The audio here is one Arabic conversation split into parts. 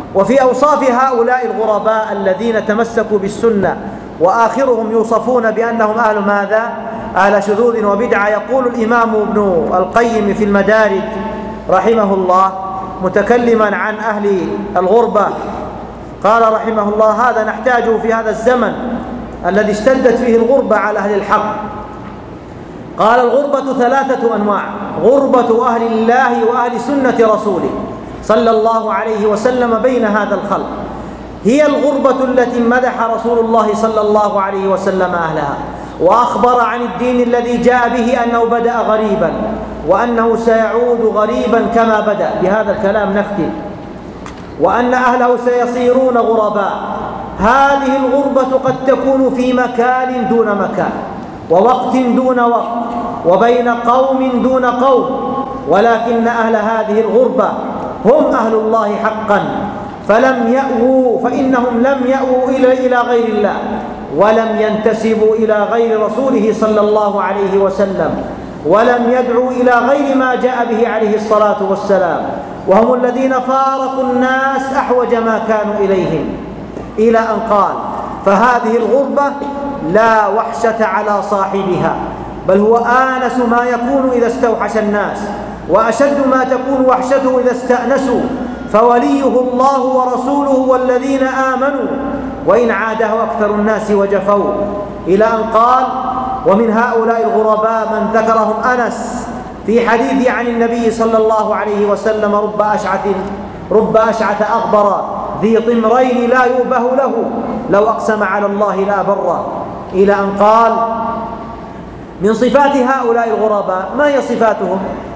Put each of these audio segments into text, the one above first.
وفي أوصاف هؤلاء الغرباء الذين تمسكوا بالسنة وآخرهم يوصفون بأنهم أهل ماذا؟ أهل شذوذ وبدعة. يقول الإمام ابن القيم في المدارج رحمه الله متكلما عن أهل الغربة، قال رحمه الله: هذا نحتاجه في هذا الزمن الذي اشتدت فيه الغربة على أهل الحق. قال: الغربة 3 أنواع: غربة أهل الله وأهل سنة رسوله صلى الله عليه وسلم بين هذا الخلق، هي الغربة التي مدح رسول الله صلى الله عليه وسلم أهلها، وأخبر عن الدين الذي جاء به أنه بدأ غريبا وأنه سيعود غريبا كما بدأ. بهذا الكلام نختم. وأن أهله سيصيرون غرباء. هذه الغربة قد تكون في مكان دون مكان، ووقت دون وقت، وبين قوم دون قوم، ولكن أهل هذه الغربة هم أهل الله حقا، فإنهم لم يأووا إلى غير الله، ولم ينتسبوا إلى غير رسوله صلى الله عليه وسلم، ولم يدعوا إلى غير ما جاء به عليه الصلاة والسلام، وهم الذين فارقوا الناس أحوج ما كانوا إليهم، إلى أن قال: فهذه الغربة لا وحشة على صاحبها، بل هو آنس ما يكون إذا استوحش الناس، وأشد ما تكون وحشته إذا استأنسوا، فوليه الله ورسوله والذين آمنوا، وإن عاده أكثر الناس وجفوا، إلى أن قال: ومن هؤلاء الغرباء من ذكرهم أنس في حديث عن النبي صلى الله عليه وسلم: رب أشعث أغبر ذي طمرين لا يؤبه له لو أقسم على الله لا بر، إلى أن قال: من صفات هؤلاء الغرباء ما هي صفاتهم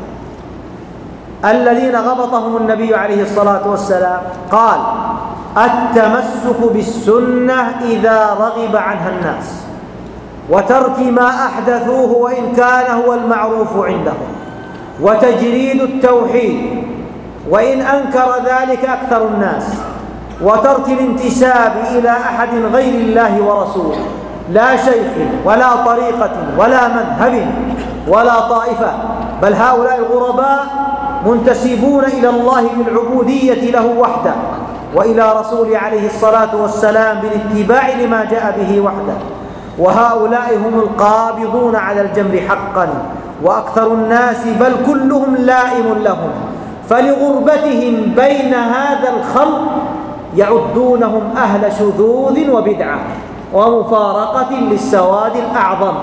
الذين غبطهم النبي عليه الصلاة والسلام؟ قال: التمسك بالسنة إذا رغب عنها الناس، وترك ما أحدثوه وإن كان هو المعروف عندهم، وتجريد التوحيد وإن أنكر ذلك أكثر الناس، وترك الانتساب إلى أحد غير الله ورسوله، لا شيخ ولا طريقة ولا مذهب ولا طائفة، بل هؤلاء الغرباء منتسبون إلى الله بالعبودية له وحده، وإلى رسوله عليه الصلاة والسلام بالاتباع لما جاء به وحده. وهؤلاء هم القابضون على الجمر حقا، وأكثر الناس بل كلهم لائم لهم، فلغربتهم بين هذا الخلق يعدونهم أهل شذوذ وبدعة ومفارقة للسواد الأعظم،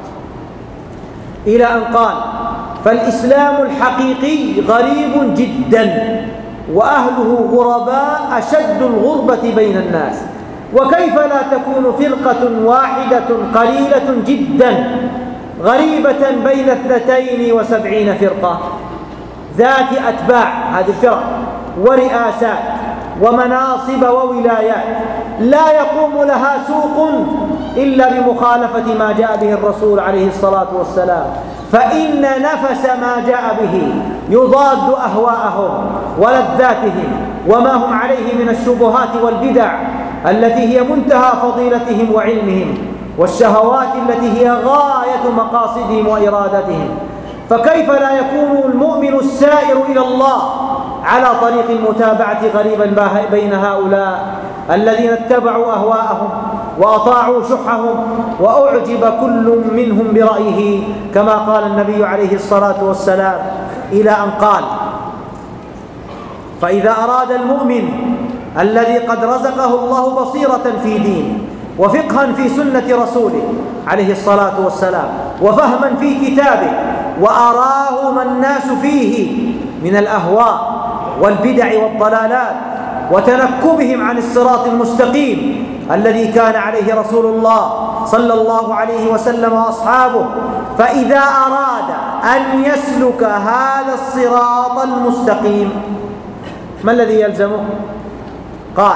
إلى أن قال: فالإسلام الحقيقي غريب جدا، وأهله غرباء أشد الغربة بين الناس. وكيف لا تكون فرقة واحدة قليلة جدا غريبة بين 72 فرقة ذات أتباع، هذه الفرق، ورئاسات ومناصب وولايات، لا يقوم لها سوق إلا بمخالفة ما جاء به الرسول عليه الصلاة والسلام، فإن نفس ما جاء به يضاد أهواءهم ولذاتهم وما هم عليه من الشبهات والبدع التي هي منتهى فضيلتهم وعلمهم، والشهوات التي هي غاية مقاصدهم وإرادتهم. فكيف لا يكون المؤمن السائر إلى الله على طريق المتابعة غريبا بين هؤلاء الذين اتبعوا أهواءهم وأطاعوا شحهم، وأعجب كل منهم برأيه، كما قال النبي عليه الصلاة والسلام، إلى أن قال: فإذا أراد المؤمن الذي قد رزقه الله بصيرة في دينه وفقها في سنة رسوله عليه الصلاة والسلام وفهما في كتابه، وأراه ما الناس فيه من الأهواء والبدع والضلالات وتنكبهم عن الصراط المستقيم الذي كان عليه رسول الله صلى الله عليه وسلم وأصحابه، فإذا أراد أن يسلك هذا الصراط المستقيم ما الذي يلزمه؟ قال: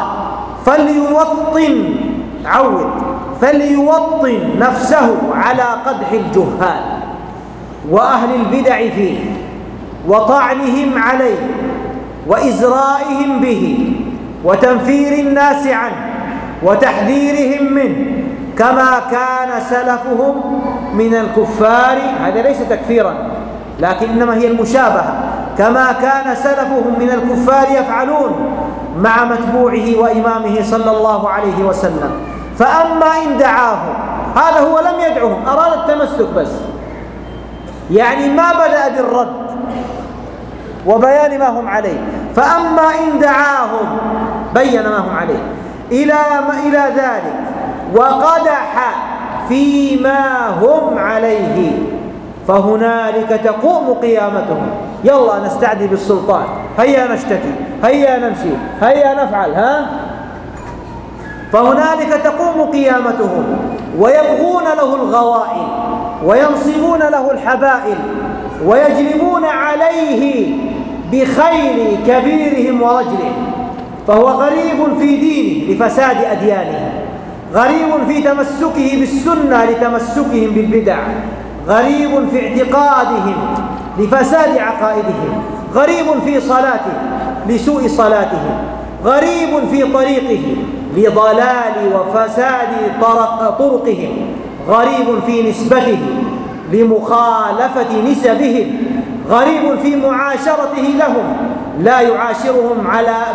فليوطن نفسه على قدح الجهال وأهل البدع فيه، وطعنهم عليه، وإزرائهم به، وتنفير الناس عنه، وتحذيرهم منه، كما كان سلفهم من الكفار. هذا ليس تكفيرا، لكن إنما هي المشابهة. كما كان سلفهم من الكفار يفعلون، مع متبوعه وإمامه صلى الله عليه وسلم. فأما إن دعاهم، هذا هو لم يدعهم، أراد التمسك بس، يعني ما بدأ بالرد وبيان ما هم عليه. فأما إن دعاهم بين ما هم عليه إلى ذلك وقدح فيما هم عليه، فهنالك تقوم قيامتهم. يلا نستعدي بالسلطان، هيا نشتكي، هيا نمشي، هيا نفعل، فهنالك تقوم قيامتهم ويبغون له الغوائل وينصبون له الحبائل ويجلبون عليه بخيل كبيرهم ورجله. فهو غريب في دينه لفساد أديانه، غريب في تمسكه بالسنة لتمسكهم بالبدع، غريب في اعتقادهم لفساد عقائدهم، غريب في صلاته لسوء صلاتهم، غريب في طريقه لضلال وفساد طرقهم، غريب في نسبته لمخالفة نسبهم، غريب في معاشرته لهم، لا يعاشرهم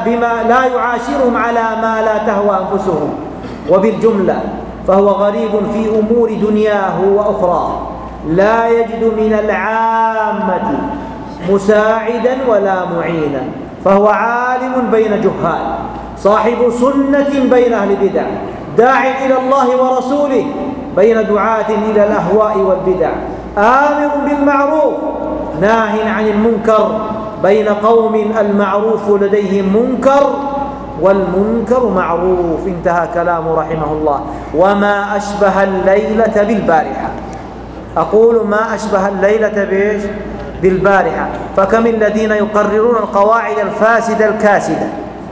على ما لا تهوى أنفسهم. وبالجملة فهو غريب في أمور دنياه وأخرى، لا يجد من العامة مساعدا ولا معينا، فهو عالم بين جهال، صاحب سنة بين أهل بدع، داع إلى الله ورسوله بين دعاة إلى الأهواء والبدع، آمر بالمعروف ناه عن المنكر بين قوم المعروف لديهم منكر والمنكر معروف. انتهى كلامه رحمه الله. وما أشبه الليلة بالبارحة، أقول ما أشبه الليلة بالبارحة. فكم الذين يقررون القواعد الفاسدة الكاسدة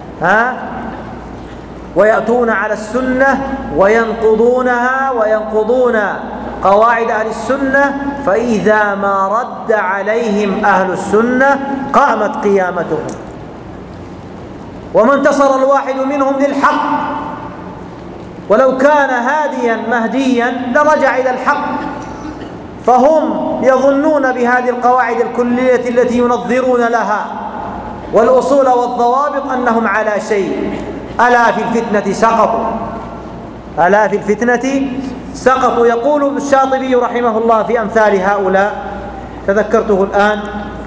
ويأتون على السنة وينقضونها وينقضون قواعد أهل السنة، فإذا ما رد عليهم أهل السنة قامت قيامتهم. وما انتصر الواحد منهم للحق ولو كان هاديا مهديا لرجع إلى الحق، فهم يظنون بهذه القواعد الكلية التي ينظرون لها والأصول والضوابط أنهم على شيء. ألا في الفتنة سقطوا، ألا في الفتنة سقطوا. يقول الشاطبي رحمه الله في أمثال هؤلاء، تذكرته الآن،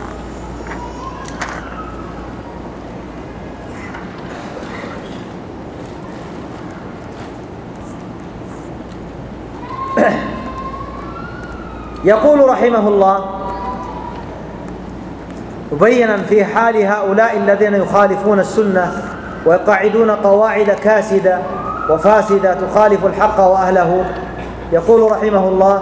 يقول رحمه الله مبينا في حال هؤلاء الذين يخالفون السنة ويقعدون قواعد كاسدة وفاسدة تخالف الحق وأهله، يقول رحمه الله: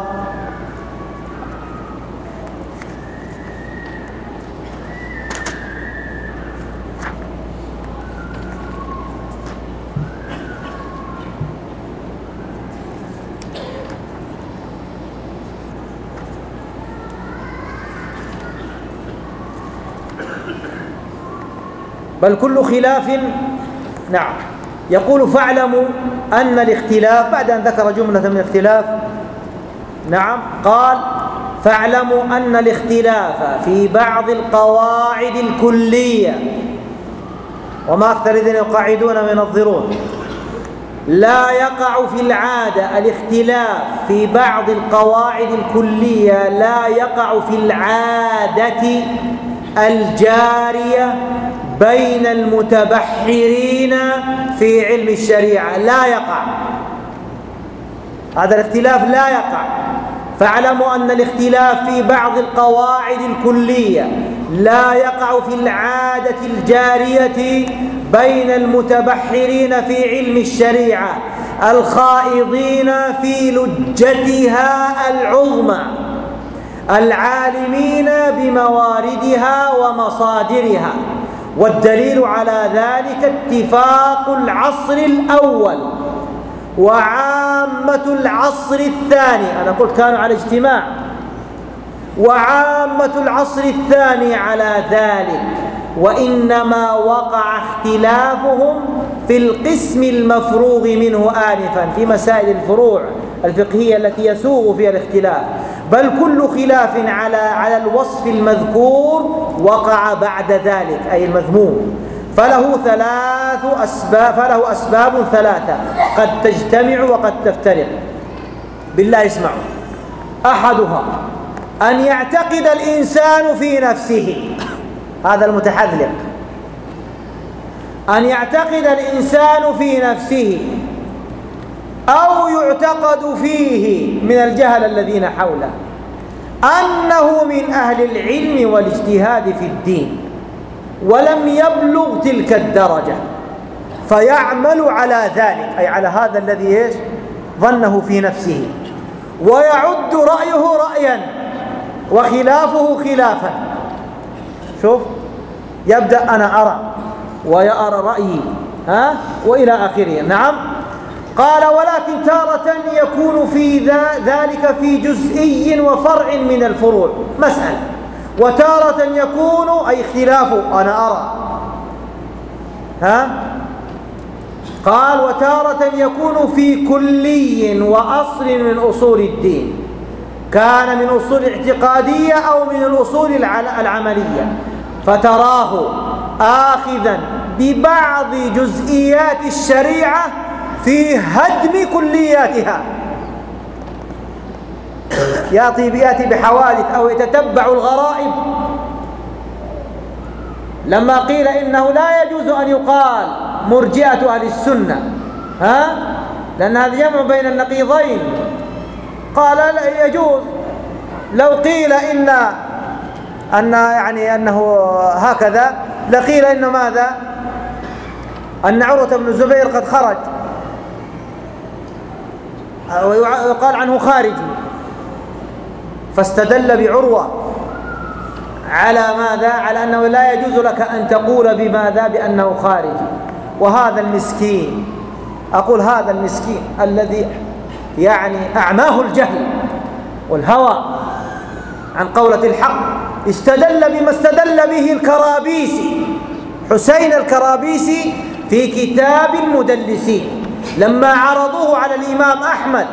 بل كل خلاف. نعم، يقول: فاعلموا أن الاختلاف، بعد أن ذكر جملة من الاختلاف، نعم، قال: فاعلموا أن الاختلاف في بعض القواعد الكلية، وما أكثر الذين يقاعدون وينظرون، لا يقع في العادة. الاختلاف في بعض القواعد الكلية لا يقع في العادة الجارية بين المتبحرين في علم الشريعة، لا يقع هذا الاختلاف، لا يقع. فاعلموا أن الاختلاف في بعض القواعد الكلية لا يقع في العادة الجارية بين المتبحرين في علم الشريعة الخائضين في لجتها العظمى العالمين بمواردها ومصادرها. والدليل على ذلك اتفاق العصر الأول وعامة العصر الثاني، أنا قلت كانوا على اجتماع، وعامة العصر الثاني على ذلك، وإنما وقع اختلافهم في القسم المفروغ منه آنفا في مسائل الفروع الفقهية التي يسوغ فيها الاختلاف. بل كل خلاف على الوصف المذكور وقع بعد ذلك، أي المذموم. فله أسباب ثلاثة قد تجتمع وقد تفترق. بالله اسمعوا: أحدها أن يعتقد الإنسان في نفسه، هذا المتحذلق، أن يعتقد الإنسان في نفسه أو يعتقد فيه من الجهل الذين حوله أنه من أهل العلم والاجتهاد في الدين ولم يبلغ تلك الدرجة، فيعمل على ذلك، أي على هذا الذي ظنه في نفسه، ويعد رأيه رأيا وخلافه خلافا. شوف، يبدأ أنا أرى ويرى رأيي وإلى آخره. نعم. قال: ولكن تارة يكون في ذلك في جزئي وفرع من الفروع مسألة، وتارة يكون أي خلافه أنا أرى. قال: وتارة يكون في كلي وأصل من أصول الدين، كان من أصول اعتقادية أو من الأصول العملية، فتراه آخذا ببعض جزئيات الشريعة في هدم كلياتها، يأتي بحوادث أو يتتبع الغرائب. لما قيل إنه لا يجوز أن يقال مرجئة أهل السنة لأن هذا جمع بين النقيضين، قال لا يجوز. لو قيل أنه هكذا لقيل إن ماذا؟ أن عروة بن الزبير قد خرج، ويقال عنه خارجي، فاستدل بعروة على ماذا؟ على أنه لا يجوز لك أن تقول بماذا؟ بأنه خارجي. وهذا المسكين، أقول هذا المسكين الذي أعماه الجهل والهوى عن قولة الحق، استدل بما استدل به الكرابيسي، حسين الكرابيسي، في كتاب المدلسين، لما عرضوه على الإمام أحمد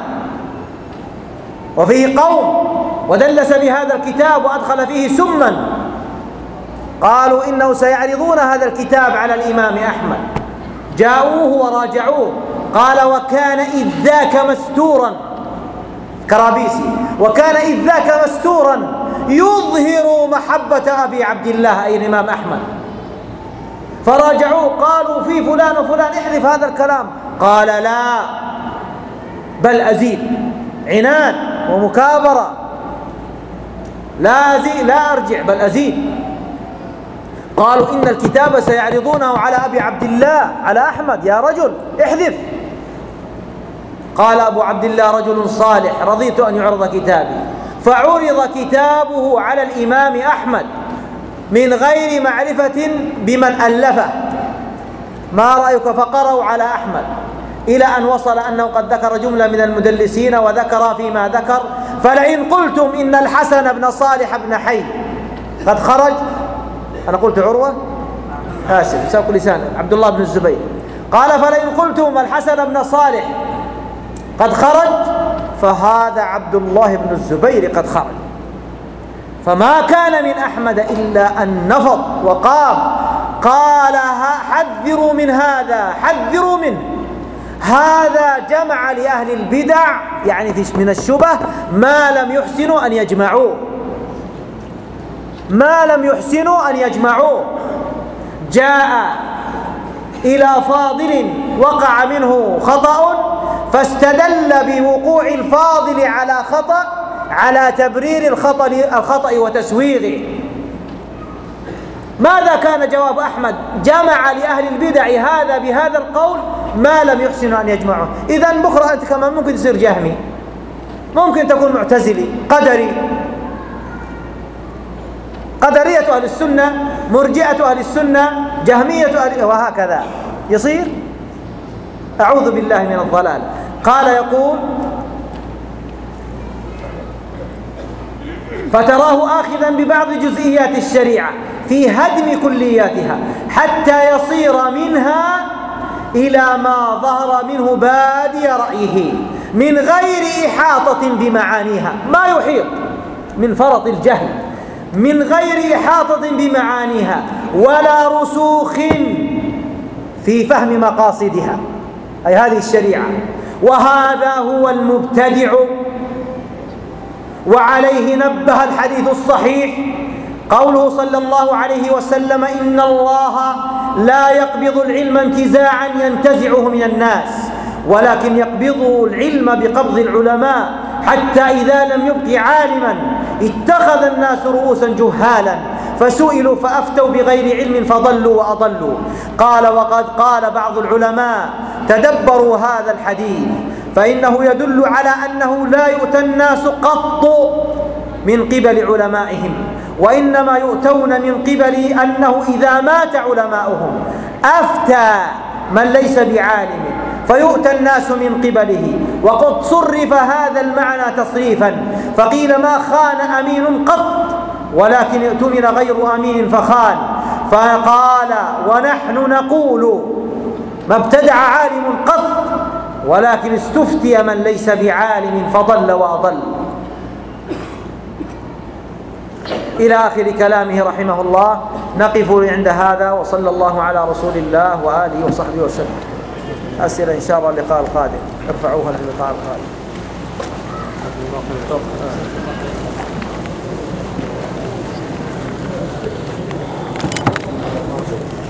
وفيه قوم، ودلس بهذا الكتاب وأدخل فيه سما، قالوا إنه سيعرضون هذا الكتاب على الإمام أحمد، جاءوه وراجعوه، قال: وكان إذ ذاك مستورا، كرابيسي، وكان إذ ذاك مستورا يظهر محبة أبي عبد الله أي الإمام أحمد، فراجعوه قالوا: في فلان وفلان، احذف هذا الكلام. قال: لا، بل أزيد، عناد ومكابرة، لا أزيد، لا أرجع، بل أزيد. قالوا: إن الكتاب سيعرضونه على أبي عبد الله، على أحمد، يا رجل احذف. قال أبو عبد الله: رجل صالح، رضيت أن يعرض كتابي. فعرض كتابه على الإمام أحمد من غير معرفة بمن ألفه، ما رأيك؟ فقرأوا على أحمد إلى أن وصل أنه قد ذكر جملة من المدلسين وذكر فيما ذكر: فلئن قلتم إن الحسن بن صالح بن حي قد خرج، أنا قلت عروة، آسف ساق لسانه، عبد الله بن الزبير، قال: فلئن قلتم الحسن بن صالح قد خرج، فهذا عبد الله بن الزبير قد خرج. فما كان من أحمد إلا أن نفض وقام، قال: حذروا من هذا، حذروا منه، هذا جمع لأهل البدع من الشبه ما لم يحسنوا أن يجمعوه، ما لم يحسنوا أن يجمعوه. جاء إلى فاضل وقع منه خطأ، فاستدل بوقوع الفاضل على خطأ على تبرير الخطأ وتسويغه. ماذا كان جواب أحمد؟ جمع لأهل البدع هذا بهذا القول ما لم يحسنوا أن يجمعوه. إذن بكرة أنت كمان ممكن تصير جهمي، ممكن تكون معتزلي، قدري، قدرية أهل السنة، مرجئة أهل السنة، جهمية أهل، وهكذا يصير. أعوذ بالله من الضلال. قال يقول: فتراه آخذا ببعض جزئيات الشريعة في هدم كلياتها حتى يصير منها إلى ما ظهر منه بادي رأيه من غير إحاطة بمعانيها، ما يحيط من فرط الجهل، من غير إحاطة بمعانيها ولا رسوخ في فهم مقاصدها، أي هذه الشريعة. وهذا هو المبتدع، وعليه نبه الحديث الصحيح قوله صلى الله عليه وسلم: إن الله لا يقبض العلم انتزاعا ينتزعه من الناس، ولكن يقبضه العلم بقبض العلماء، حتى إذا لم يبق عالما اتخذ الناس رؤوسا جهالا فسئلوا فأفتوا بغير علم فضلوا وأضلوا. قال: وقد قال بعض العلماء: تدبروا هذا الحديث، فإنه يدل على أنه لا يؤتى الناس قط من قبل علمائهم، وإنما يؤتون من قبل أنه إذا مات علماؤهم أفتى من ليس بعالم فيؤتى الناس من قبله. وقد صرف هذا المعنى تصريفا، فقيل: ما خان أمين قط، ولكن ائتمن غير أمين فخان. فقال: ونحن نقول: ما ابتدع عالم قط، ولكن استفتي من ليس بعالم فضل وأضل. إلى آخر كلامه رحمه الله. نقف عند هذا، وصلى الله على رسول الله وآله وصحبه وسلم. أسئلة إن شاء الله اللقاء القادم، ارفعوها للقاء القادم.